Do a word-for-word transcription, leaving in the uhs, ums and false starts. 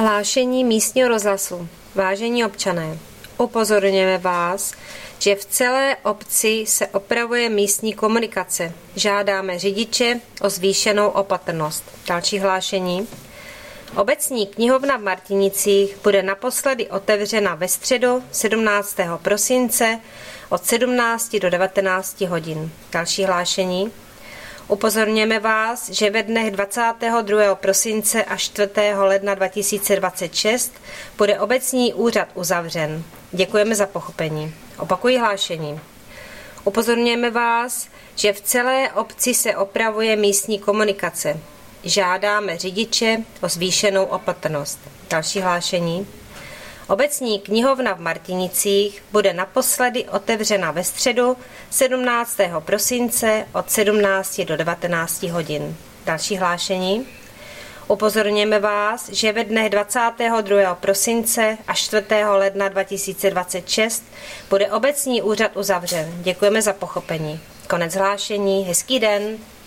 Hlášení místního rozhlasu. Vážení občané, upozorňujeme vás, že v celé obci se opravuje místní komunikace. Žádáme řidiče o zvýšenou opatrnost. Další hlášení. Obecní knihovna v Martinicích bude naposledy otevřena ve středu sedmnáctého prosince od sedmnácti do devatenácti hodin. Další hlášení. Upozorňujeme vás, že ve dnech dvacátého druhého prosince až čtvrtého ledna dva tisíce dvacet šest bude obecní úřad uzavřen. Děkujeme za pochopení. Opakuji hlášení. Upozorňujeme vás, že v celé obci se opravuje místní komunikace. Žádáme řidiče o zvýšenou opatrnost. Další hlášení. Obecní knihovna v Martinicích bude naposledy otevřena ve středu sedmnáctého prosince od sedmnácti do devatenácti hodin. Další hlášení. Upozorňujeme vás, že ve dnech dvacátého druhého prosince až čtvrtého ledna dva tisíce dvacet šest bude obecní úřad uzavřen. Děkujeme za pochopení. Konec hlášení. Hezký den.